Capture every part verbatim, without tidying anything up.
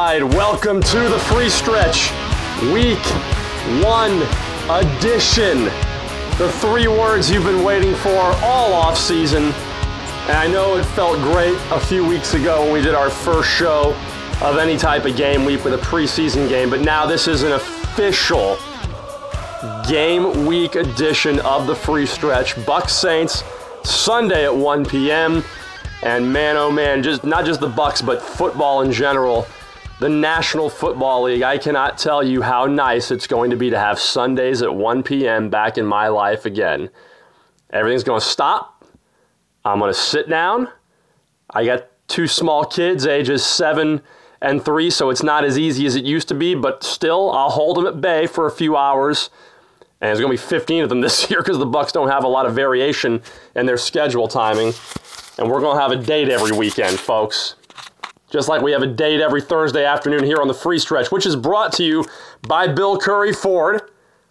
right, welcome to the Free Stretch, Week One Edition. The three words you've been waiting for all off season. And I know it felt great a few weeks ago when we did our first show of any type of game week with a preseason game, but now this is an official game week edition of the Free Stretch. Bucs Saints, Sunday at one p.m. And man, oh man, just not just the Bucs, but football in general. The National Football League. I cannot tell you how nice it's going to be to have Sundays at one p.m. back in my life again. Everything's going to stop. I'm going to sit down. I got two small kids, ages seven and three, so it's not as easy as it used to be, but still, I'll hold them at bay for a few hours. And there's going to be fifteen of them this year because the Bucs don't have a lot of variation in their schedule timing. And we're going to have a date every weekend, folks. Just like we have a date every Thursday afternoon here on the Free Stretch, which is brought to you by Bill Curry Ford.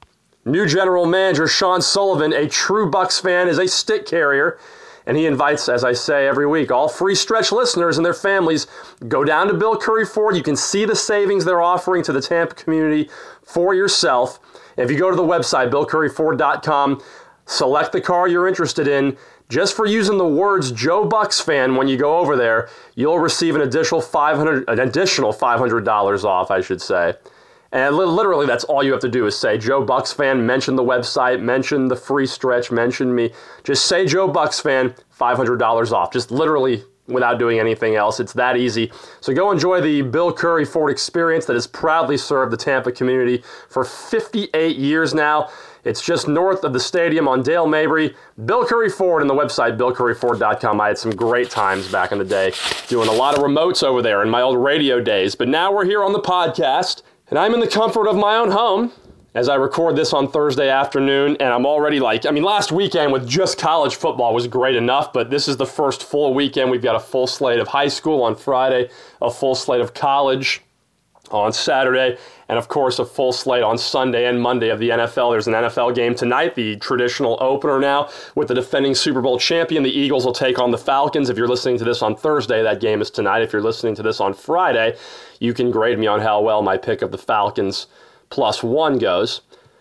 New general manager Sean Sullivan, a true Bucs fan, is a stick carrier. And he invites, as I say every week, all Free Stretch listeners and their families, go down to Bill Curry Ford. You can see the savings they're offering to the Tampa community for yourself. And if you go to the website, bill curry ford dot com, select the car you're interested in. Just for using the words Joe Bucs fan when you go over there, you'll receive an additional five hundred dollars, an additional five hundred dollars off, I should say. And literally, that's all you have to do is say Joe Bucs fan, mention the website, mention the Free Stretch, mention me. Just say Joe Bucs fan, five hundred dollars off. Just literally without doing anything else. It's that easy. So go enjoy the Bill Curry Ford experience that has proudly served the Tampa community for fifty-eight years now. It's just north of the stadium on Dale Mabry. Bill Curry Ford and the website, bill curry ford dot com. I had some great times back in the day doing a lot of remotes over there in my old radio days. But now we're here on the podcast, and I'm in the comfort of my own home as I record this on Thursday afternoon, and I'm already like, I mean, last weekend with just college football was great enough, but this is the first full weekend. We've got a full slate of high school on Friday, a full slate of college on Saturday, and of course a full slate on Sunday and Monday of the N F L. There's an N F L game tonight, the traditional opener now with the defending Super Bowl champion. The Eagles will take on the Falcons. If you're listening to this on Thursday, that game is tonight. If you're listening to this on Friday, you can grade me on how well my pick of the Falcons plus one goes.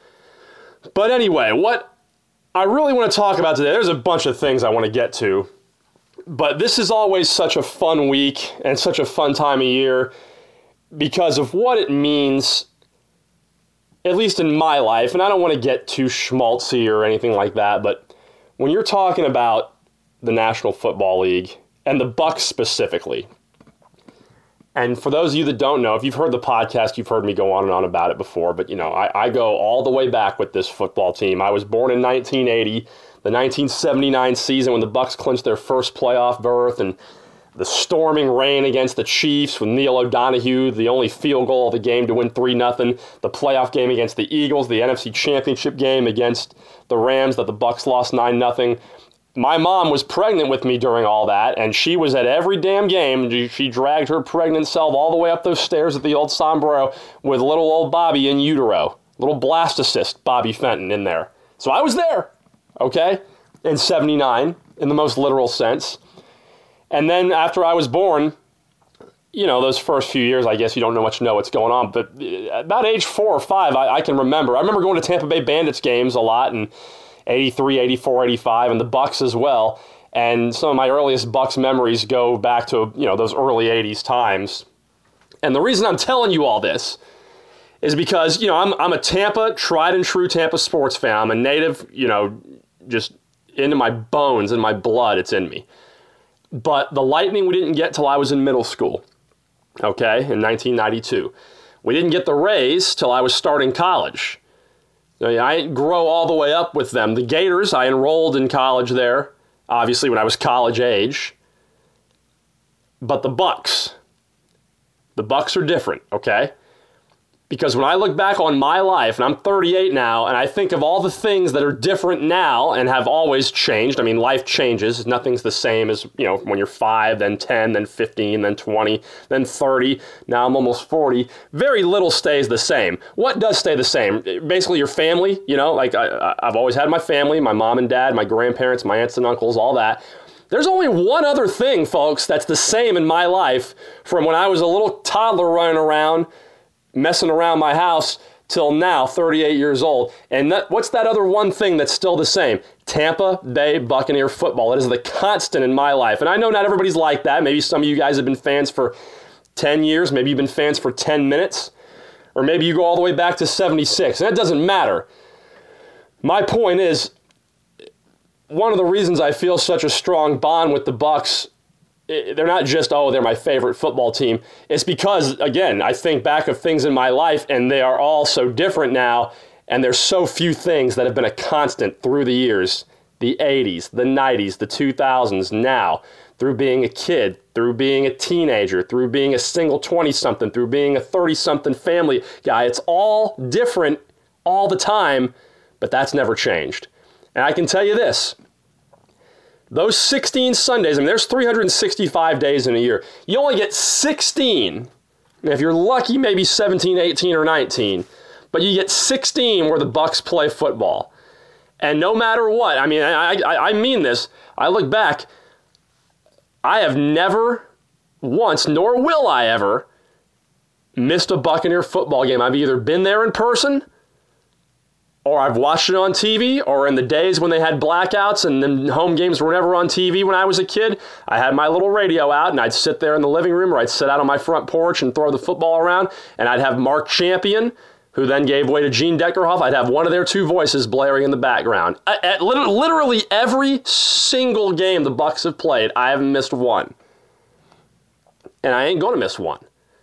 But anyway, what I really want to talk about today, there's a bunch of things I want to get to, but this is always such a fun week and such a fun time of year because of what it means, at least in my life, and I don't want to get too schmaltzy or anything like that, but when you're talking about the National Football League and the Bucs specifically, and for those of you that don't know, if you've heard the podcast, you've heard me go on and on about it before, but you know, I, I go all the way back with this football team. I was born in nineteen eighty, the nineteen seventy-nine season when the Bucs clinched their first playoff berth, and the storming rain against the Chiefs with Neil O'Donoghue, the only field goal of the game to win three nothing. The playoff game against the Eagles, the N F C Championship game against the Rams that the Bucs lost nine nothing. My mom was pregnant with me during all that, and she was at every damn game. She dragged her pregnant self all the way up those stairs at the old Sombrero with little old Bobby in utero. Little blastocyst Bobby Fenton in there. So I was there, okay, in seventy-nine, in the most literal sense. And then after I was born, you know, those first few years, I guess you don't know much know what's going on. But about age four or five, I, I can remember. I remember going to Tampa Bay Bandits games a lot in eighty-three, eighty-four, eighty-five, and the Bucs as well. And some of my earliest Bucs memories go back to, you know, those early eighties times. And the reason I'm telling you all this is because, you know, I'm I'm a Tampa, tried and true Tampa sports fan. I'm a native, you know, just into my bones, in my blood, it's in me. But the Lightning we didn't get till I was in middle school, okay, in nineteen ninety-two. We didn't get the Rays till I was starting college. I didn't grow all the way up with them. The Gators, I enrolled in college there, obviously when I was college age. But the Bucs, the Bucs are different, okay? Because when I look back on my life, and I'm thirty-eight now, and I think of all the things that are different now and have always changed. I mean, life changes. Nothing's the same as, you know, when you're five, then ten, then fifteen, then twenty, then thirty. Now I'm almost forty. Very little stays the same. What does stay the same? Basically your family, you know, like I, I've always had my family, my mom and dad, my grandparents, my aunts and uncles, all that. There's only one other thing, folks, that's the same in my life from when I was a little toddler running around, messing around my house, till now, thirty-eight years old. And that, what's that other one thing that's still the same? Tampa Bay Buccaneer football. It is the constant in my life. And I know not everybody's like that. Maybe some of you guys have been fans for ten years. Maybe you've been fans for ten minutes. Or maybe you go all the way back to seventy-six. And that doesn't matter. My point is, one of the reasons I feel such a strong bond with the Bucs, they're not just, oh, they're my favorite football team. It's because, again, I think back of things in my life, and they are all so different now, and there's so few things that have been a constant through the years, the eighties, the nineties, the two thousands, now, through being a kid, through being a teenager, through being a single twenty-something, through being a thirty-something family guy. It's all different all the time, but that's never changed. And I can tell you this, those sixteen Sundays, I mean, there's three hundred sixty-five days in a year. You only get sixteen, and if you're lucky, maybe seventeen, eighteen, or nineteen, but you get sixteen where the Bucs play football. And no matter what, I mean, I, I, I mean this, I look back, I have never once, nor will I ever, missed a Buccaneer football game. I've either been there in person, or I've watched it on T V, or in the days when they had blackouts and then home games were never on T V when I was a kid, I had my little radio out and I'd sit there in the living room, or I'd sit out on my front porch and throw the football around, and I'd have Mark Champion, who then gave way to Gene Deckerhoff. I'd have one of their two voices blaring in the background. At literally every single game the Bucs have played, I haven't missed one. And I ain't going to miss one.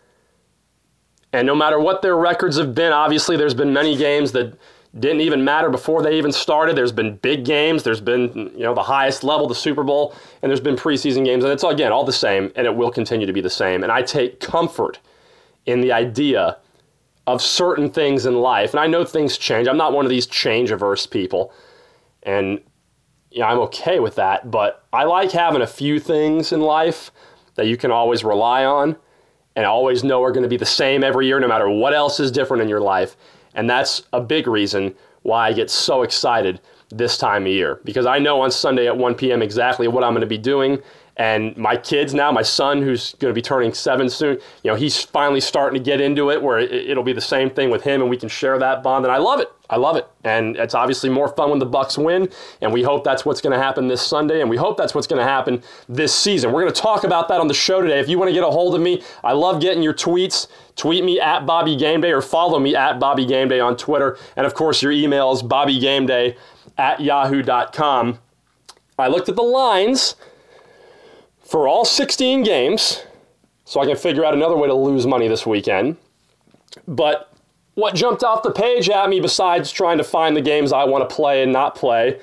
And no matter what their records have been, obviously there's been many games that didn't even matter before they even started. There's been big games. There's been, you know, the highest level, the Super Bowl, and there's been preseason games. And it's, again, all the same, and it will continue to be the same. And I take comfort in the idea of certain things in life. And I know things change. I'm not one of these change-averse people. And, you know, I'm okay with that. But I like having a few things in life that you can always rely on and always know are going to be the same every year, no matter what else is different in your life. And that's a big reason why I get so excited this time of year, because I know on Sunday at one p.m. exactly what I'm going to be doing. And my kids now, my son, who's going to be turning seven soon, you know, he's finally starting to get into it where it, it'll be the same thing with him and we can share that bond. And I love it. I love it. And it's obviously more fun when the Bucs win. And we hope that's what's going to happen this Sunday. And we hope that's what's going to happen this season. We're going to talk about that on the show today. If you want to get a hold of me, I love getting your tweets. Tweet me at Bobby Game Day or follow me at Bobby Game Day on Twitter. And of course, your email is bobbygameday at yahoo dot com. I looked at the lines for all sixteen games, so I can figure out another way to lose money this weekend. But what jumped off the page at me, besides trying to find the games I want to play and not play,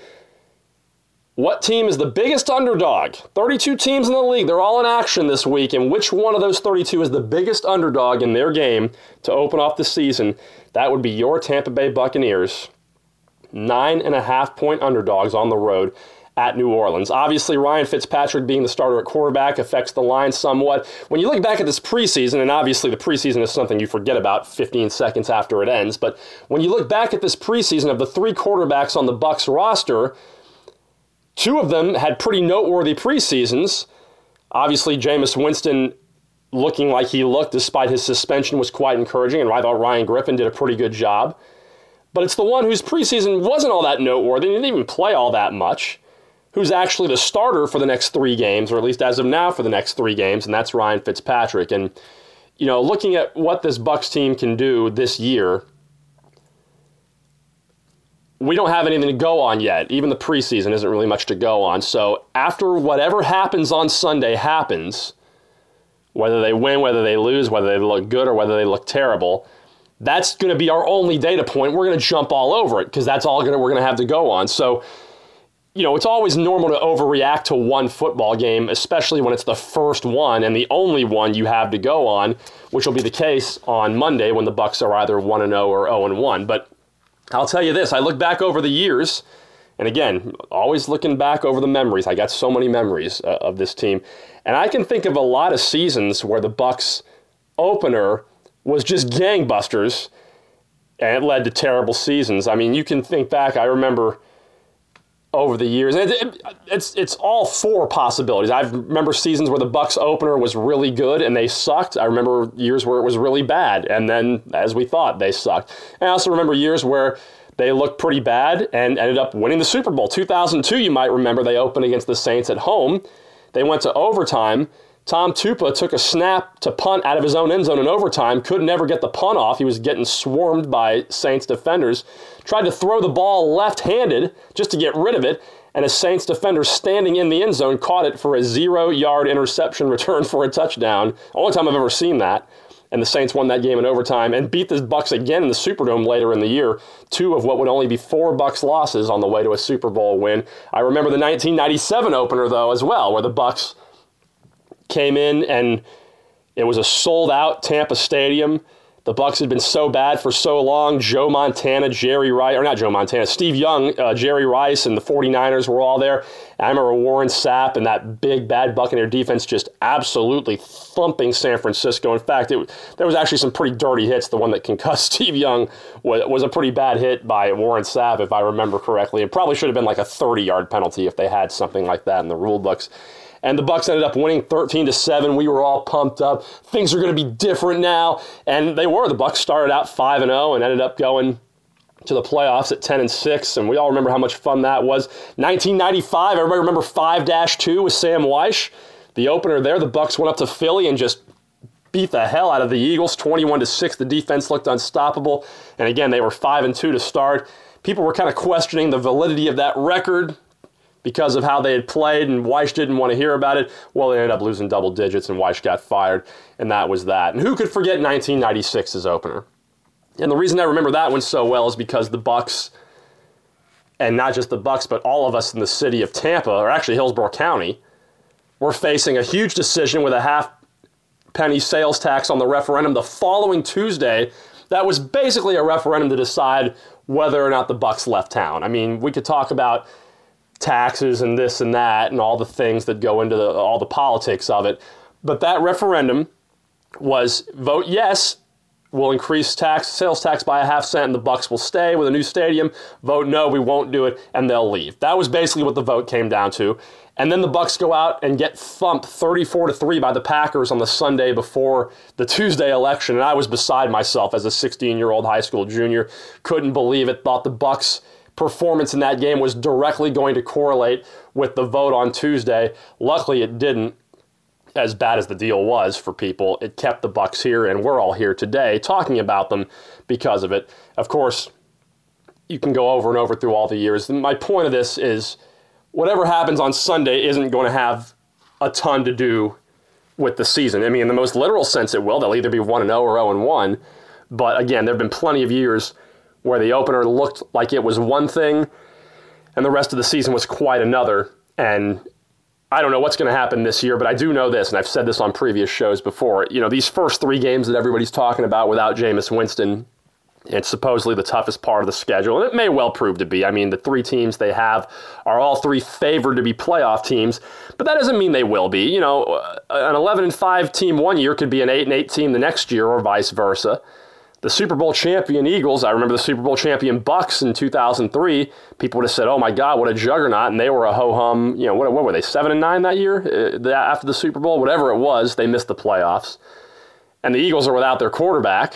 what team is the biggest underdog? thirty-two teams in the league, they're all in action this week, and which one of those thirty-two is the biggest underdog in their game to open off the season? That would be your Tampa Bay Buccaneers. Nine and a half point underdogs on the road at New Orleans. Obviously, Ryan Fitzpatrick being the starter at quarterback affects the line somewhat. When you look back at this preseason, and obviously the preseason is something you forget about fifteen seconds after it ends, but when you look back at this preseason of the three quarterbacks on the Bucs roster, two of them had pretty noteworthy preseasons. Obviously, Jameis Winston looking like he looked despite his suspension was quite encouraging, and I thought Ryan Griffin did a pretty good job. But it's the one whose preseason wasn't all that noteworthy, he didn't even play all that much, who's actually the starter for the next three games, or at least as of now for the next three games, and that's Ryan Fitzpatrick. And, you know, looking at what this Bucs team can do this year, we don't have anything to go on yet. Even the preseason isn't really much to go on. So after whatever happens on Sunday happens, whether they win, whether they lose, whether they look good or whether they look terrible, that's going to be our only data point. We're going to jump all over it because that's all gonna, we're going to have to go on. So, you know, it's always normal to overreact to one football game, especially when it's the first one and the only one you have to go on, which will be the case on Monday when the Bucs are either one and oh or oh and one. But I'll tell you this, I look back over the years, and again, always looking back over the memories. I got so many memories uh, of this team. And I can think of a lot of seasons where the Bucs opener was just gangbusters, and it led to terrible seasons. I mean, you can think back, I remember over the years. And it, it, it's it's all four possibilities. I remember seasons where the Bucks opener was really good and they sucked. I remember years where it was really bad, and then, as we thought, they sucked. And I also remember years where they looked pretty bad and ended up winning the Super Bowl. two thousand two, you might remember, they opened against the Saints at home. They went to overtime. Tom Tupa took a snap to punt out of his own end zone in overtime, could never get the punt off. He was getting swarmed by Saints defenders. Tried to throw the ball left-handed just to get rid of it, and a Saints defender standing in the end zone caught it for a zero-yard interception return for a touchdown. Only time I've ever seen that. And the Saints won that game in overtime and beat the Bucks again in the Superdome later in the year. Two of what would only be four Bucks losses on the way to a Super Bowl win. I remember the nineteen ninety-seven opener, though, as well, where the Bucks came in and it was a sold-out Tampa Stadium. The Bucks had been so bad for so long. Joe Montana, Jerry Rice, or not Joe Montana, Steve Young, uh, Jerry Rice, and the forty-niners were all there. I remember Warren Sapp and that big, bad Buccaneer defense just absolutely thumping San Francisco. In fact, it, there was actually some pretty dirty hits. The one that concussed Steve Young was, was a pretty bad hit by Warren Sapp, if I remember correctly. It probably should have been like a thirty-yard penalty if they had something like that in the rule books. And the Bucks ended up winning thirteen to seven. We were all pumped up. Things are going to be different now. And they were. The Bucks started out five and oh and ended up going to the playoffs at ten and six. And we all remember how much fun that was. nineteen ninety-five, everybody remember five dash two with Sam Weish. The opener there, the Bucks went up to Philly and just beat the hell out of the Eagles, twenty-one to six. The defense looked unstoppable. And again, they were five and two to start. People were kind of questioning the validity of that record because of how they had played, and Weish didn't want to hear about it. Well, they ended up losing double digits, and Weish got fired, and that was that. And who could forget nineteen ninety-six's opener? And the reason I remember that one so well is because the Bucks, and not just the Bucks, but all of us in the city of Tampa, or actually Hillsborough County, were facing a huge decision with a half penny sales tax on the referendum the following Tuesday. That was basically a referendum to decide whether or not the Bucks left town. I mean, we could talk about taxes and this and that and all the things that go into the, all the politics of it. But that referendum was vote yes, we'll increase tax, sales tax by a half cent and the Bucks will stay with a new stadium. Vote no, we won't do it, and they'll leave. That was basically what the vote came down to. And then the Bucks go out and get thumped thirty-four to three by the Packers on the Sunday before the Tuesday election. And I was beside myself as a sixteen-year-old high school junior. Couldn't believe it. Thought the Bucks' performance in that game was directly going to correlate with the vote on Tuesday. Luckily, it didn't. As bad as the deal was for people, it kept the Bucks here, and we're all here today talking about them because of it. Of course, you can go over and over through all the years. And my point of this is whatever happens on Sunday isn't going to have a ton to do with the season. I mean, in the most literal sense, it will. They'll either be one and oh or oh and one. But again, there have been plenty of years where the opener looked like it was one thing and the rest of the season was quite another. And I don't know what's going to happen this year, but I do know this, and I've said this on previous shows before. You know, these first three games that everybody's talking about without Jameis Winston, it's supposedly the toughest part of the schedule, and it may well prove to be. I mean, the three teams they have are all three favored to be playoff teams, but that doesn't mean they will be. You know, an eleven and five team one year could be an eight and eight team the next year, or vice versa. The Super Bowl champion Eagles, I remember the Super Bowl champion Bucks in two thousand three, people would have said, oh my God, what a juggernaut, and they were a ho-hum, you know, what, what were they, seven and nine that year uh, after the Super Bowl? Whatever it was, they missed the playoffs. And the Eagles are without their quarterback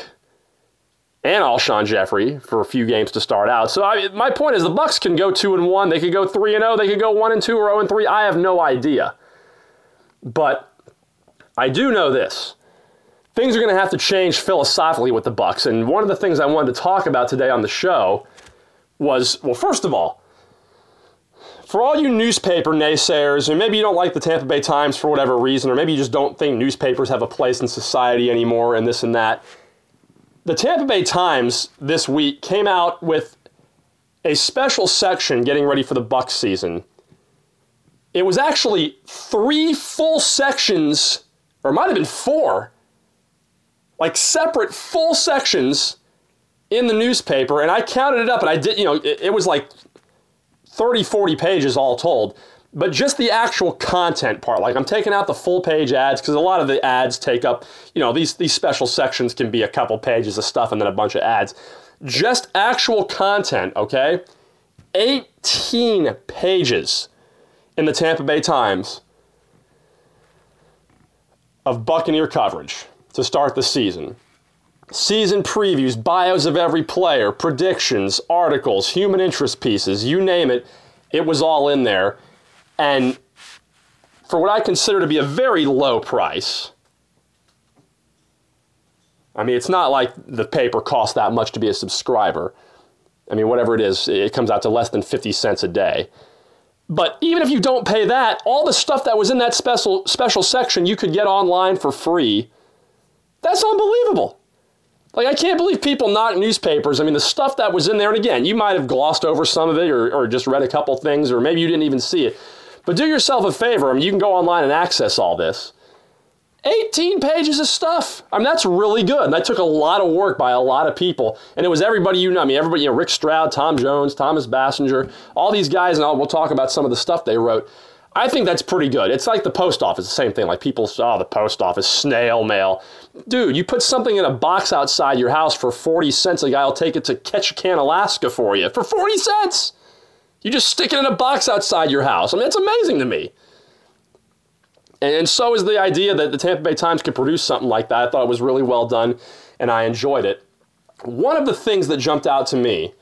and Alshon Jeffrey for a few games to start out. So I, my point is the Bucks can go two and one, they could go three and oh, they could go one and two or oh and three. I have no idea. But I do know this. Things are going to have to change philosophically with the Bucks, and one of the things I wanted to talk about today on the show was, well, first of all, for all you newspaper naysayers, and maybe you don't like the Tampa Bay Times for whatever reason, or maybe you just don't think newspapers have a place in society anymore and this and that, the Tampa Bay Times this week came out with a special section getting ready for the Bucks season. It was actually three full sections, or it might have been four, like separate full sections in the newspaper, and I counted it up, and I did, you know, it, it was like thirty, forty pages all told, but just the actual content part, like I'm taking out the full page ads, because a lot of the ads take up, you know, these, these special sections can be a couple pages of stuff and then a bunch of ads. Just actual content, okay? eighteen pages in the Tampa Bay Times of Buccaneer coverage to start the season. Season previews, bios of every player, predictions, articles, human interest pieces, you name it, it was all in there. And for what I consider to be a very low price, I mean, it's not like the paper costs that much to be a subscriber. I mean, whatever it is, it comes out to less than fifty cents a day. But even if you don't pay that, all the stuff that was in that special special section you could get online for free. That's unbelievable. Like, I can't believe people knock newspapers. I mean, the stuff that was in there, and again, you might have glossed over some of it or, or just read a couple things, or maybe you didn't even see it. But do yourself a favor. I mean, you can go online and access all this. eighteen pages of stuff. I mean, that's really good. And that took a lot of work by a lot of people. And it was everybody you know. I mean, everybody, you know, Rick Stroud, Tom Jones, Thomas Bassinger, all these guys, and I'll, we'll talk about some of the stuff they wrote. I think that's pretty good. It's like the post office, the same thing. Like people say, oh, the post office, snail mail. Dude, you put something in a box outside your house for forty cents, a guy will take it to Ketchikan, Alaska for you. For forty cents! You just stick it in a box outside your house. I mean, that's amazing to me. And so is the idea that the Tampa Bay Times could produce something like that. I thought it was really well done, and I enjoyed it. One of the things that jumped out to me,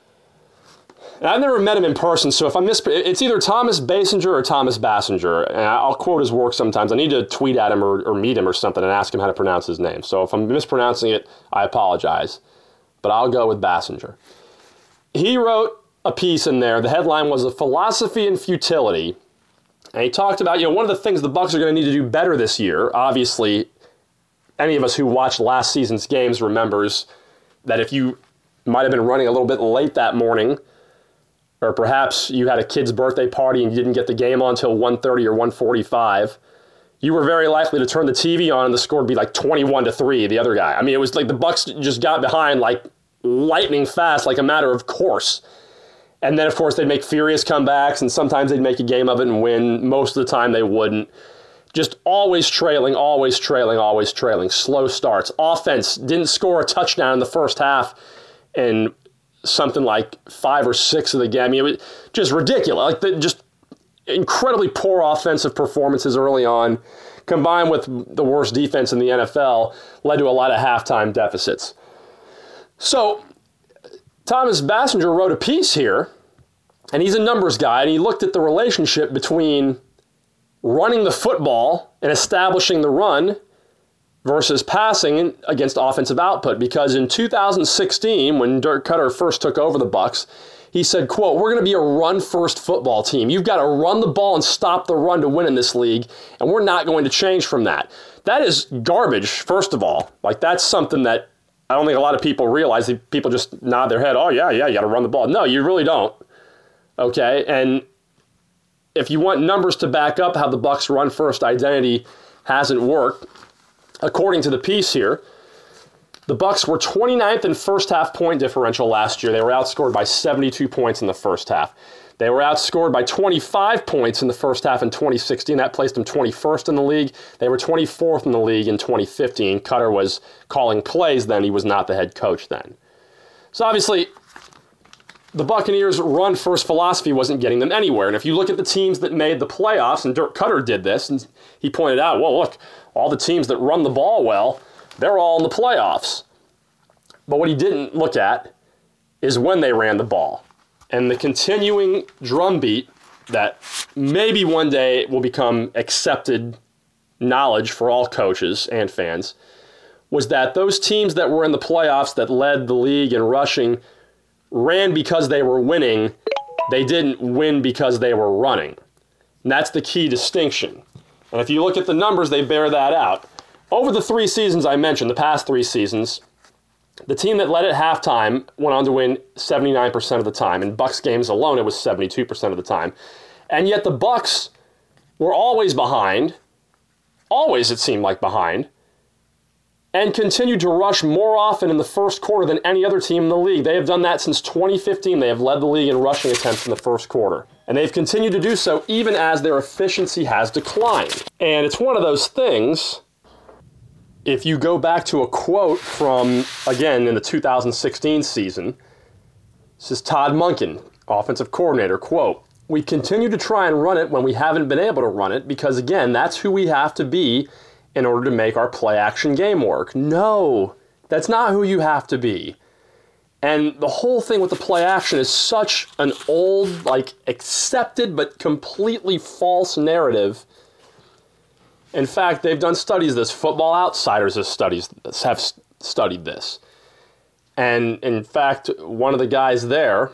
and I've never met him in person, so if I miss, it's either Thomas Bassinger or Thomas Bassinger, and I'll quote his work sometimes. I need to tweet at him or, or meet him or something and ask him how to pronounce his name. So if I'm mispronouncing it, I apologize, but I'll go with Bassinger. He wrote a piece in there. The headline was "A Philosophy in Futility." And he talked about, you know, one of the things the Bucs are going to need to do better this year. Obviously, any of us who watched last season's games remembers that if you might have been running a little bit late that morning, or perhaps you had a kid's birthday party and you didn't get the game on until one thirty or one forty-five, you were very likely to turn the T V on and the score would be like twenty-one to three, the other guy. I mean, it was like the Bucs just got behind like lightning fast, like a matter of course. And then, of course, they'd make furious comebacks, and sometimes they'd make a game of it and win. Most of the time, they wouldn't. Just always trailing, always trailing, always trailing. Slow starts. Offense didn't score a touchdown in the first half in something like five or six of the game. I mean, it was just ridiculous. Like the, just incredibly poor offensive performances early on, combined with the worst defense in the N F L, led to a lot of halftime deficits. So Thomas Bassinger wrote a piece here, and he's a numbers guy, and he looked at the relationship between running the football and establishing the run versus passing against offensive output. Because in two thousand sixteen, when Dirk Koetter first took over the Bucs, he said, quote, "We're going to be a run-first football team. You've got to run the ball and stop the run to win in this league, and we're not going to change from that." That is garbage, first of all. Like, that's something that I don't think a lot of people realize. That people just nod their head, oh, yeah, yeah, you got to run the ball. No, you really don't. Okay? And if you want numbers to back up how the Bucs run-first identity hasn't worked, according to the piece here, the Bucs were twenty-ninth in first-half point differential last year. They were outscored by seventy-two points in the first half. They were outscored by twenty-five points in the first half in twenty sixteen. That placed them twenty-first in the league. They were twenty-fourth in the league in twenty fifteen. Koetter was calling plays then. He was not the head coach then. So obviously, the Buccaneers' run-first philosophy wasn't getting them anywhere. And if you look at the teams that made the playoffs, and Dirk Koetter did this, and he pointed out, well, look, all the teams that run the ball well, they're all in the playoffs. But what he didn't look at is when they ran the ball. And the continuing drumbeat that maybe one day will become accepted knowledge for all coaches and fans was that those teams that were in the playoffs that led the league in rushing ran because they were winning. They didn't win because they were running. And that's the key distinction. And if you look at the numbers, they bear that out. Over the three seasons I mentioned, the past three seasons, the team that led at halftime went on to win seventy-nine percent of the time. In Bucs games alone, it was seventy-two percent of the time. And yet the Bucs were always behind, always it seemed like behind, and continued to rush more often in the first quarter than any other team in the league. They have done that since twenty fifteen. They have led the league in rushing attempts in the first quarter. And they've continued to do so even as their efficiency has declined. And it's one of those things, if you go back to a quote from, again, in the two thousand sixteen season, this is Todd Monken. offensive coordinator, quote, "We continue to try and run it when we haven't been able to run it because, again, that's who we have to be in order to make our play-action game work." No, that's not who you have to be. And the whole thing with the play-action is such an old, like, accepted but completely false narrative. In fact, they've done studies of this. Football Outsiders have, studies, have studied this. And, in fact, one of the guys there,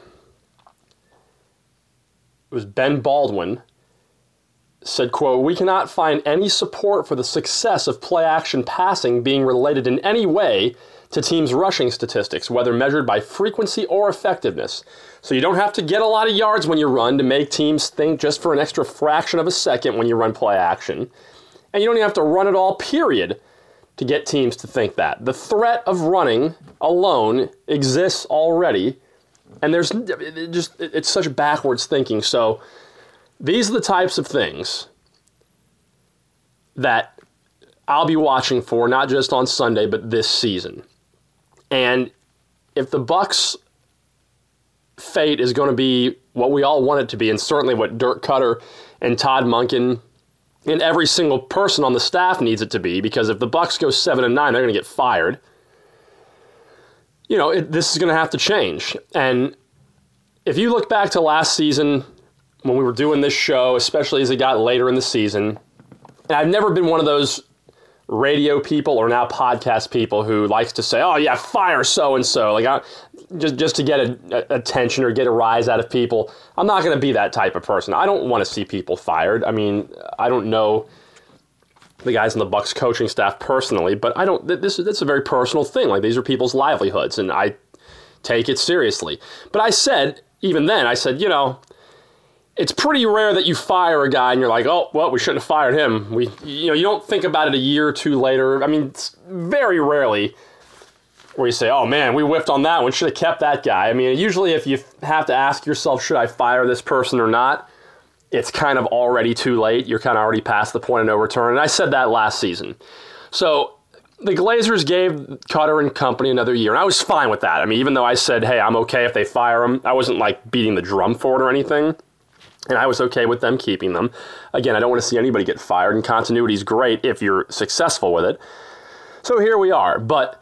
it was Ben Baldwin, said, quote, "We cannot find any support for the success of play-action passing being related in any way to teams' rushing statistics, whether measured by frequency or effectiveness. So you don't have to get a lot of yards when you run to make teams think just for an extra fraction of a second when you run play-action. And you don't even have to run it all, period, to get teams to think that. The threat of running alone exists already, and there's it just it's such backwards thinking." So these are the types of things that I'll be watching for, not just on Sunday, but this season. And if the Bucs' fate is going to be what we all want it to be, and certainly what Dirk Cutter and Todd Monken and every single person on the staff needs it to be, because if the Bucs go seven and nine, they're going to get fired. You know, it, this is going to have to change. And if you look back to last season, when we were doing this show, especially as it got later in the season, and I've never been one of those radio people or now podcast people who likes to say, "Oh yeah, fire so-and-so," like I, just, just to get a, a, attention or get a rise out of people. I'm not going to be that type of person. I don't want to see people fired. I mean, I don't know the guys on the Bucs coaching staff personally, but I don't, this, this is a very personal thing. Like, these are people's livelihoods, and I take it seriously. But I said, even then, I said, you know, it's pretty rare that you fire a guy and you're like, "Oh, well, we shouldn't have fired him." We, you know, you don't think about it a year or two later. I mean, it's very rarely where you say, "Oh man, we whiffed on that one. Should have kept that guy." I mean, usually if you have to ask yourself, should I fire this person or not, it's kind of already too late. You're kind of already past the point of no return. And I said that last season. So the Glazers gave Cutter and company another year, and I was fine with that. I mean, even though I said, hey, I'm okay if they fire him, I wasn't like beating the drum for it or anything. And I was okay with them keeping them. Again, I don't want to see anybody get fired, and continuity is great if you're successful with it. So here we are. But,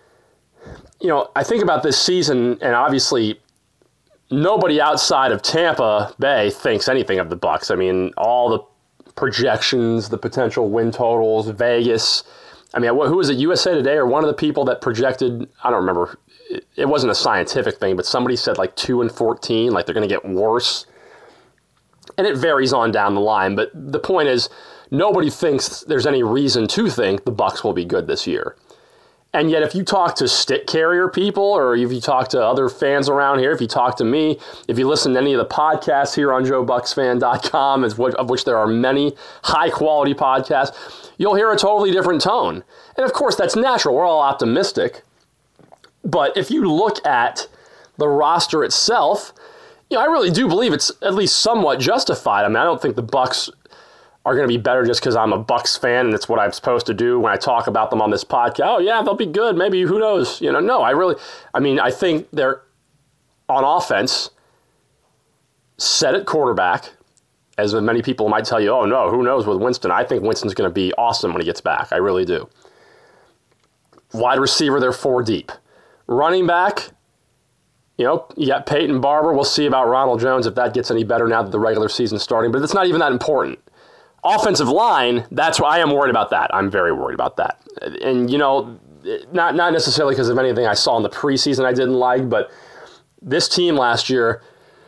you know, I think about this season, and obviously nobody outside of Tampa Bay thinks anything of the Bucs. I mean, all the projections, the potential win totals, Vegas. I mean, who was it, U S A Today, or one of the people that projected, I don't remember, it wasn't a scientific thing, but somebody said like two and fourteen, like they're going to get worse. And it varies on down the line, but the point is, nobody thinks there's any reason to think the Bucs will be good this year. And yet, if you talk to stick carrier people, or if you talk to other fans around here, if you talk to me, if you listen to any of the podcasts here on Joe Bucs Fan dot com, of which there are many high-quality podcasts, you'll hear a totally different tone. And of course, that's natural. We're all optimistic. But if you look at the roster itself, you know, I really do believe it's at least somewhat justified. I mean, I don't think the Bucs are going to be better just because I'm a Bucs fan and it's what I'm supposed to do when I talk about them on this podcast. Oh, yeah, they'll be good. Maybe, who knows? You know, no, I really, I mean, I think they're on offense, set at quarterback, as many people might tell you, oh, no, who knows with Winston. I think Winston's going to be awesome when he gets back. I really do. Wide receiver, they're four deep. Running back, you know, you got Peyton Barber. We'll see about Ronald Jones if that gets any better now that the regular season's starting, but it's not even that important. Offensive line, that's why I am worried about that. I'm very worried about that. And, you know, not not necessarily because of anything I saw in the preseason I didn't like, but this team last year,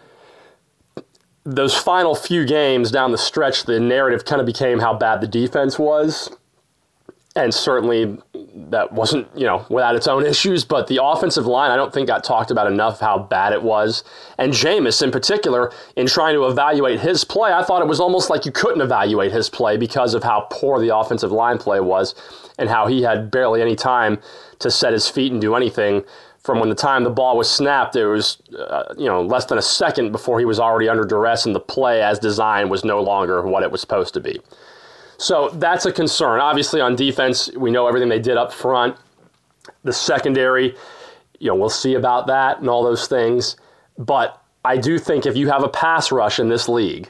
those final few games down the stretch, the narrative kind of became how bad the defense was. And certainly that wasn't, you know, without its own issues, but the offensive line, I don't think got talked about enough how bad it was. And Jameis in particular, in trying to evaluate his play, I thought it was almost like you couldn't evaluate his play because of how poor the offensive line play was and how he had barely any time to set his feet and do anything. From when the time the ball was snapped, it was, uh, you know, less than a second before he was already under duress, and the play as designed was no longer what it was supposed to be. So that's a concern. Obviously, on defense, we know everything they did up front. The secondary, you know, we'll see about that and all those things. But I do think if you have a pass rush in this league,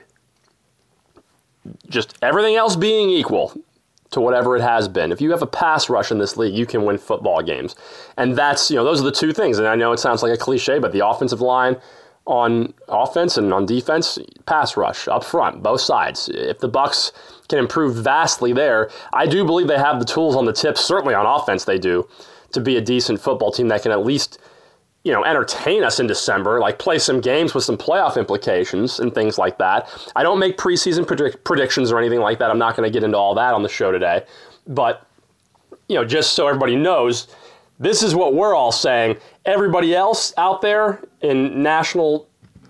just everything else being equal to whatever it has been, if you have a pass rush in this league, you can win football games. And that's, you know, those are the two things. And I know it sounds like a cliche, but the offensive line on offense and on defense, pass rush up front, both sides. If the Bucs can improve vastly there, I do believe they have the tools on the tips, certainly on offense they do, to be a decent football team that can at least, you know, entertain us in December, like play some games with some playoff implications and things like that. I don't make preseason predict- predictions or anything like that. I'm not going to get into all that on the show today. But, you know, just so everybody knows, this is what we're all saying. Everybody else out there in national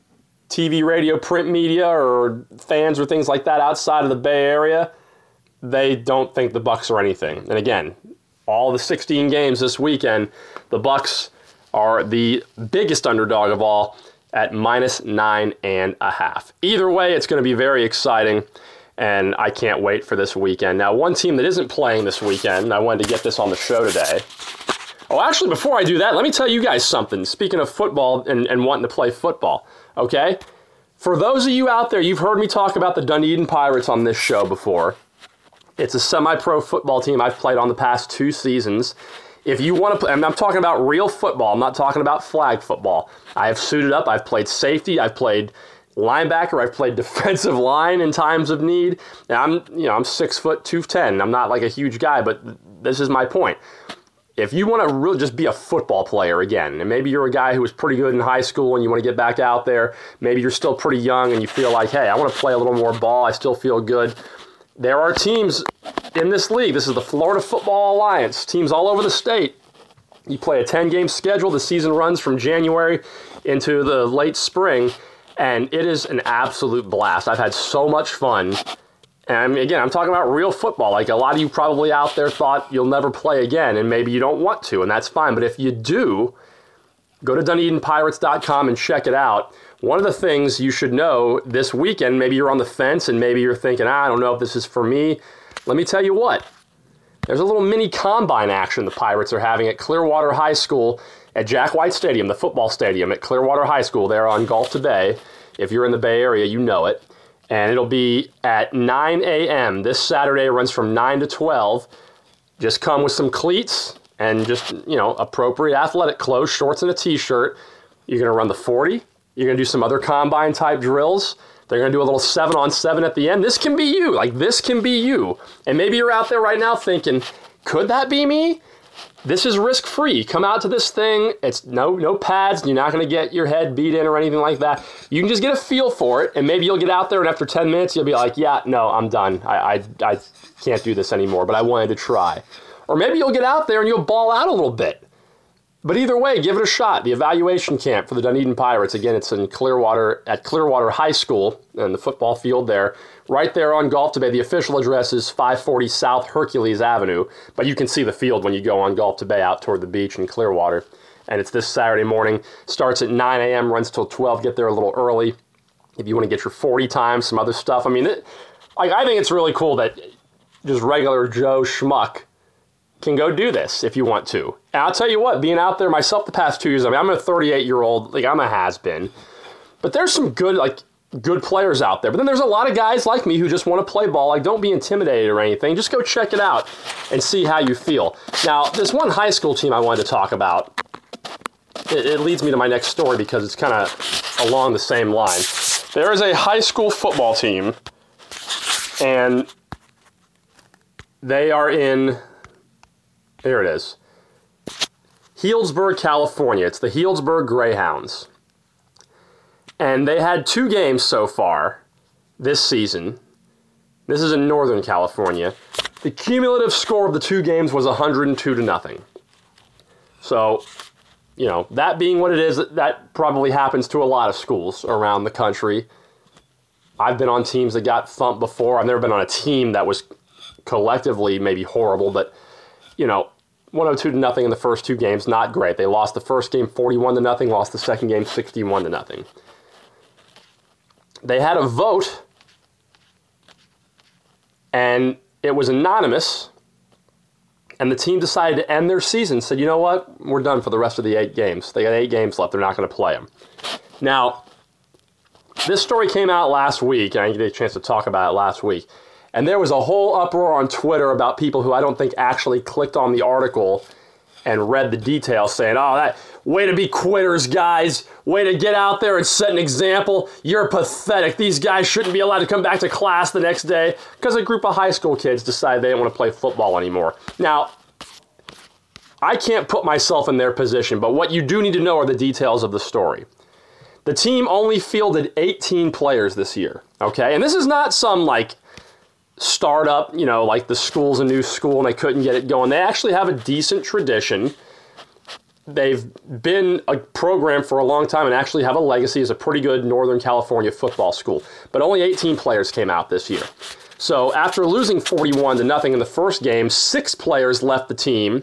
T V, radio, print media, or fans or things like that outside of the Bay Area, they don't think the Bucs are anything. And again, all the sixteen games this weekend, the Bucs are the biggest underdog of all at minus nine and a half. Either way, it's going to be very exciting, and I can't wait for this weekend. Now, one team that isn't playing this weekend, I wanted to get this on the show today. Oh, actually, before I do that, let me tell you guys something. Speaking of football and, and wanting to play football, okay? For those of you out there, you've heard me talk about the Dunedin Pirates on this show before. It's a semi-pro football team I've played on the past two seasons. If you want to play, and I'm talking about real football, I'm not talking about flag football. I have suited up, I've played safety, I've played linebacker, I've played defensive line in times of need. And I'm, you know, I'm six foot two ten. I'm not like a huge guy, but this is my point. If you want to really just be a football player again, and maybe you're a guy who was pretty good in high school and you want to get back out there, maybe you're still pretty young and you feel like, hey, I want to play a little more ball, I still feel good. There are teams in this league. This is the Florida Football Alliance. Teams all over the state. You play a ten-game schedule. The season runs from January into the late spring, and it is an absolute blast. I've had so much fun. And again, I'm talking about real football. Like a lot of you probably out there thought you'll never play again, and maybe you don't want to, and that's fine. But if you do, go to Dunedin Pirates dot com and check it out. One of the things you should know this weekend, maybe you're on the fence and maybe you're thinking, ah, I don't know if this is for me. Let me tell you what. There's a little mini combine action the Pirates are having at Clearwater High School at Jack White Stadium, the football stadium at Clearwater High School there on Gulf to Bay. If you're in the Bay Area, you know it. And it'll be at nine a.m. This Saturday. It runs from nine to twelve. Just come with some cleats and just, you know, appropriate athletic clothes, shorts and a t-shirt. You're going to run the forty. You're going to do some other combine-type drills. They're going to do a little seven on seven at the end. This can be you. Like, this can be you. And maybe you're out there right now thinking, could that be me? This is risk-free. Come out to this thing. It's no no pads. You're not going to get your head beat in or anything like that. You can just get a feel for it, and maybe you'll get out there, and after ten minutes, you'll be like, yeah, no, I'm done. I, I, I can't do this anymore, but I wanted to try. Or maybe you'll get out there and you'll ball out a little bit. But either way, give it a shot. The evaluation camp for the Dunedin Pirates, again, it's in Clearwater, at Clearwater High School, and the football field there, right there on Gulf to Bay. The official address is five forty South Hercules Avenue, but you can see the field when you go on Gulf to Bay out toward the beach in Clearwater. And it's this Saturday morning. Starts at nine a.m., runs till twelve. Get there a little early if you want to get your forty times, some other stuff. I mean, it, I, I think it's really cool that just regular Joe Schmuck can go do this if you want to. And I'll tell you what, being out there myself the past two years, I mean, I'm a thirty-eight-year-old, like I'm a has-been. But there's some good, like, good players out there. But then there's a lot of guys like me who just want to play ball. Like, don't be intimidated or anything. Just go check it out and see how you feel. Now, this one high school team I wanted to talk about, it, it leads me to my next story because it's kind of along the same line. There is a high school football team, and they are in... There it is. Healdsburg, California. It's the Healdsburg Greyhounds. And they had two games so far this season. This is in Northern California. The cumulative score of the two games was one hundred two to nothing. So, you know, that being what it is, that probably happens to a lot of schools around the country. I've been on teams that got thumped before. I've never been on a team that was collectively maybe horrible, but, you know, one hundred two to nothing in the first two games, not great. They lost the first game forty-one to nothing, lost the second game sixty-one to nothing. They had a vote, and it was anonymous, and the team decided to end their season, said, you know what, we're done for the rest of the eight games. They got eight games left. They're not going to play them. Now, this story came out last week, and I didn't get a chance to talk about it last week. And there was a whole uproar on Twitter about people who I don't think actually clicked on the article and read the details saying, oh, that way to be quitters, guys. Way to get out there and set an example. You're pathetic. These guys shouldn't be allowed to come back to class the next day because a group of high school kids decided they didn't want to play football anymore. Now, I can't put myself in their position, but what you do need to know are the details of the story. The team only fielded eighteen players this year, okay? And this is not some, like, startup, you know, like the school's a new school and they couldn't get it going. They actually have a decent tradition. They've been a program for a long time and actually have a legacy as a pretty good Northern California football school. But only eighteen players came out this year. So after losing forty-one to nothing in the first game, six players left the team.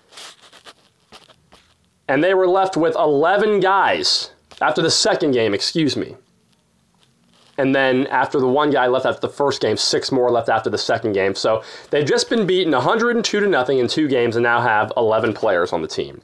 And they were left with eleven guys after the second game, excuse me. And then after the one guy left after the first game, six more left after the second game. So they've just been beaten one hundred two to nothing in two games and now have eleven players on the team.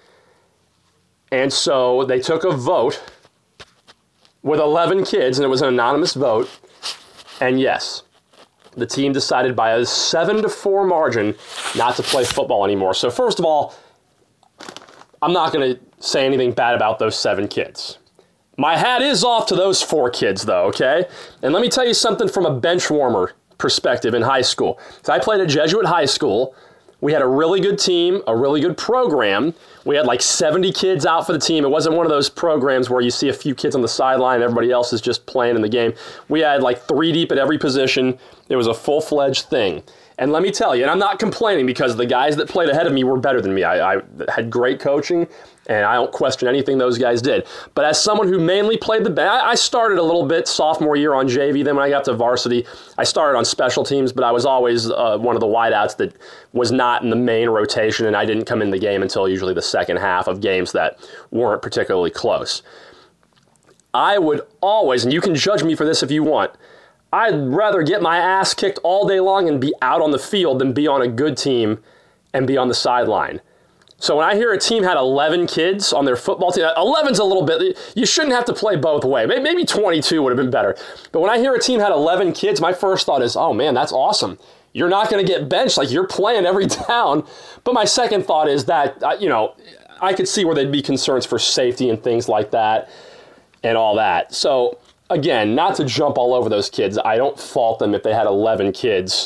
And so they took a vote with eleven kids, and it was an anonymous vote. And yes, the team decided by a seven to four margin not to play football anymore. So first of all, I'm not going to say anything bad about those seven kids. My hat is off to those four kids, though, okay? And let me tell you something from a bench warmer perspective in high school. So I played at Jesuit High School. We had a really good team, a really good program. We had like seventy kids out for the team. It wasn't one of those programs where you see a few kids on the sideline and everybody else is just playing in the game. We had like three deep at every position. It was a full-fledged thing. And let me tell you, and I'm not complaining because the guys that played ahead of me were better than me. I, I had great coaching, and I don't question anything those guys did. But as someone who mainly played the bench, I started a little bit sophomore year on J V. Then when I got to varsity, I started on special teams, but I was always uh, one of the wideouts that was not in the main rotation, and I didn't come in the game until usually the second half of games that weren't particularly close. I would always, and you can judge me for this if you want, I'd rather get my ass kicked all day long and be out on the field than be on a good team and be on the sideline. So when I hear a team had eleven kids on their football team, eleven's a little bit, you shouldn't have to play both ways. Maybe twenty-two would have been better. But when I hear a team had eleven kids, my first thought is, oh man, that's awesome. You're not going to get benched, like you're playing every down. But my second thought is that, you know, I could see where there'd be concerns for safety and things like that and all that. So again, not to jump all over those kids. I don't fault them if they had eleven kids.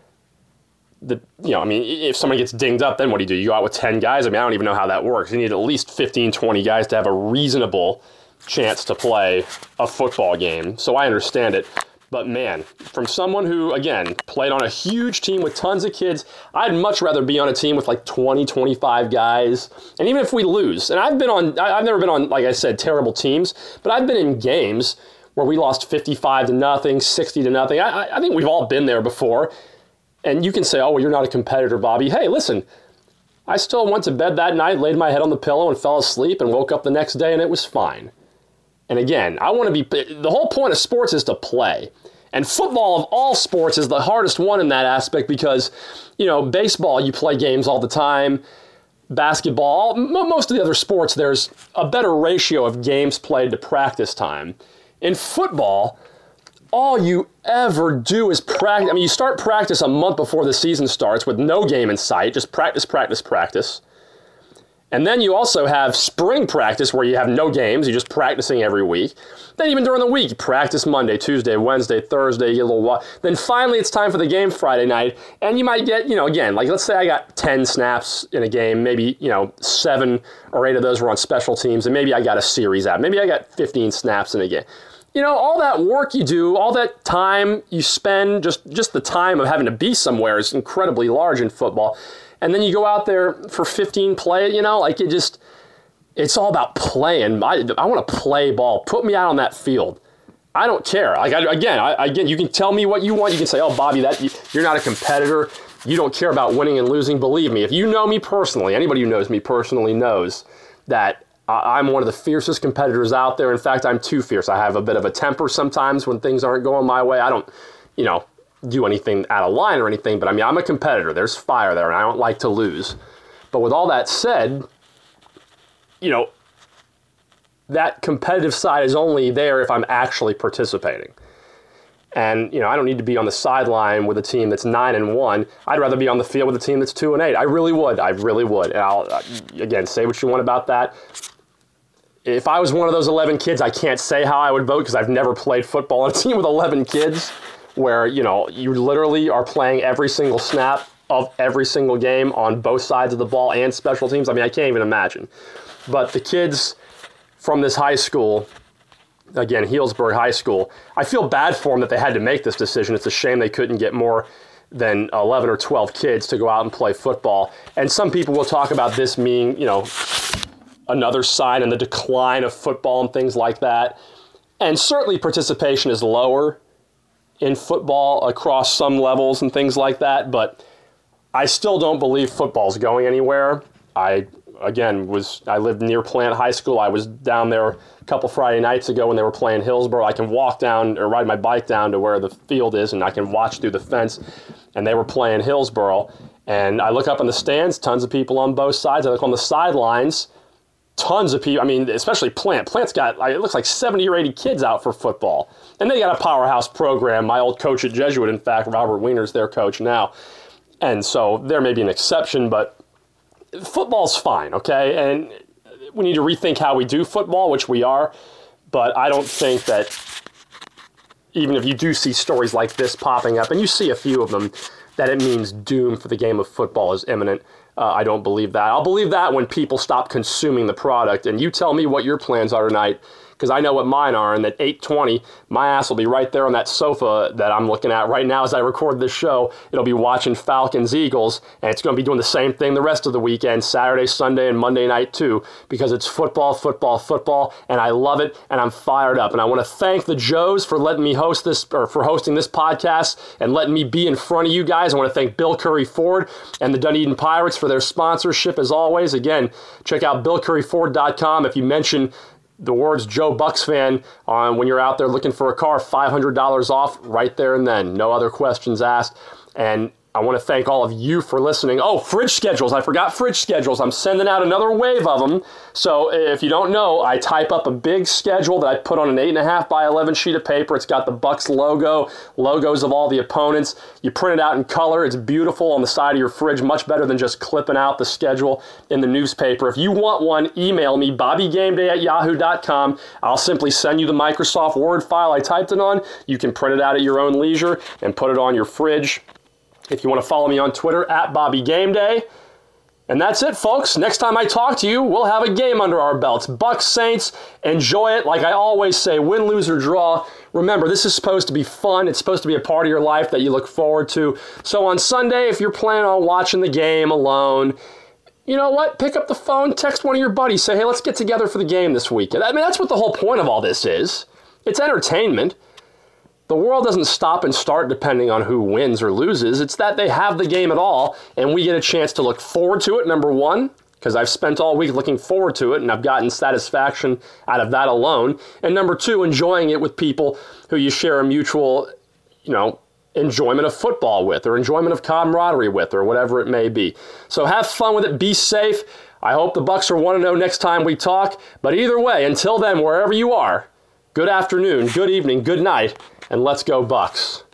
The, you know, I mean, if someone gets dinged up, then what do you do? You go out with ten guys? I mean, I don't even know how that works. You need at least fifteen, twenty guys to have a reasonable chance to play a football game. So I understand it. But man, from someone who, again, played on a huge team with tons of kids, I'd much rather be on a team with like twenty, twenty-five guys. And even if we lose, and I've been on, I've never been on, like I said, terrible teams, but I've been in games where we lost fifty-five to nothing, sixty to nothing. I, I think we've all been there before. And you can say, oh, well, you're not a competitor, Bobby. Hey, listen, I still went to bed that night, laid my head on the pillow and fell asleep and woke up the next day and it was fine. And again, I want to be, the whole point of sports is to play. And football of all sports is the hardest one in that aspect because, you know, baseball, you play games all the time. Basketball, most of the other sports, there's a better ratio of games played to practice time. In football, all you ever do is practice. I mean, you start practice a month before the season starts with no game in sight, just practice, practice, practice. And then you also have spring practice where you have no games, you're just practicing every week. Then even during the week, you practice Monday, Tuesday, Wednesday, Thursday, you get a little while. Then finally it's time for the game Friday night, and you might get, you know, again, like let's say I got ten snaps in a game, maybe, you know, seven or eight of those were on special teams, and maybe I got a series out. Maybe I got fifteen snaps in a game. You know, all that work you do, all that time you spend, just, just the time of having to be somewhere is incredibly large in football. And then you go out there for fifteen play, you know, like it just, it's all about playing. I, I want to play ball. Put me out on that field. I don't care. Like I, again, I, again, you can tell me what you want. You can say, oh, Bobby, that you're not a competitor. You don't care about winning and losing. Believe me, if you know me personally, anybody who knows me personally knows that I'm one of the fiercest competitors out there. In fact, I'm too fierce. I have a bit of a temper sometimes when things aren't going my way. I don't, you know, do anything out of line or anything, but I mean, I'm a competitor. There's fire there, and I don't like to lose. But with all that said, you know, that competitive side is only there if I'm actually participating. And, you know, I don't need to be on the sideline with a team that's nine and one. I'd rather be on the field with a team that's two and eight. I really would. I really would. And I'll, again, say what you want about that. If I was one of those eleven kids, I can't say how I would vote because I've never played football on a team with eleven kids where, you know, you literally are playing every single snap of every single game on both sides of the ball and special teams. I mean, I can't even imagine. But the kids from this high school, again, Healdsburg High School, I feel bad for them that they had to make this decision. It's a shame they couldn't get more than eleven or twelve kids to go out and play football. And some people will talk about this being, you know, another sign in the decline of football and things like that. And certainly participation is lower in football across some levels and things like that, but I still don't believe football's going anywhere. I, again, was I lived near Plant High School. I was down there a couple Friday nights ago when they were playing Hillsborough. I can walk down or ride my bike down to where the field is, and I can watch through the fence, and they were playing Hillsborough. And I look up in the stands, tons of people on both sides. I look on the sidelines, tons of people. I mean, especially Plant. Plant's got, it looks like seventy or eighty kids out for football. And they got a powerhouse program. My old coach at Jesuit, in fact, Robert Wiener's their coach now. And so there may be an exception, but football's fine, okay? And we need to rethink how we do football, which we are. But I don't think that even if you do see stories like this popping up, and you see a few of them, that it means doom for the game of football is imminent. Uh, I don't believe that. I'll believe that when people stop consuming the product. And you tell me what your plans are tonight, because I know what mine are, and at eight twenty, my ass will be right there on that sofa that I'm looking at right now as I record this show. It'll be watching Falcons-Eagles, and it's going to be doing the same thing the rest of the weekend, Saturday, Sunday, and Monday night too, because it's football, football, football, and I love it, and I'm fired up. And I want to thank the Joes for letting me host this, or for hosting this podcast and letting me be in front of you guys. I want to thank Bill Curry Ford and the Dunedin Pirates for their sponsorship as always. Again, check out bill curry ford dot com. If you mention the words Joe Bucks fan on when you're out there looking for a car, five hundred dollars off right there and then. No other questions asked. And I want to thank all of you for listening. Oh, fridge schedules. I forgot fridge schedules. I'm sending out another wave of them. So if you don't know, I type up a big schedule that I put on an eight and a half by eleven sheet of paper. It's got the Bucks logo, logos of all the opponents. You print it out in color. It's beautiful on the side of your fridge, much better than just clipping out the schedule in the newspaper. If you want one, email me, bobby game day at yahoo dot com. I'll simply send you the Microsoft Word file I typed it on. You can print it out at your own leisure and put it on your fridge. If you want to follow me on Twitter, at Bobby Game Day. And that's it, folks. Next time I talk to you, we'll have a game under our belts. Bucks, Saints, enjoy it. Like I always say, win, lose, or draw. Remember, this is supposed to be fun. It's supposed to be a part of your life that you look forward to. So on Sunday, if you're planning on watching the game alone, you know what? Pick up the phone, text one of your buddies. Say, hey, let's get together for the game this weekend. I mean, that's what the whole point of all this is. It's entertainment. The world doesn't stop and start depending on who wins or loses. It's that they have the game at all, and we get a chance to look forward to it, number one, because I've spent all week looking forward to it, and I've gotten satisfaction out of that alone. And number two, enjoying it with people who you share a mutual, you know, enjoyment of football with, or enjoyment of camaraderie with, or whatever it may be. So have fun with it. Be safe. I hope the Bucks are one and oh next time we talk. But either way, until then, wherever you are, good afternoon, good evening, good night, and let's go Bucks.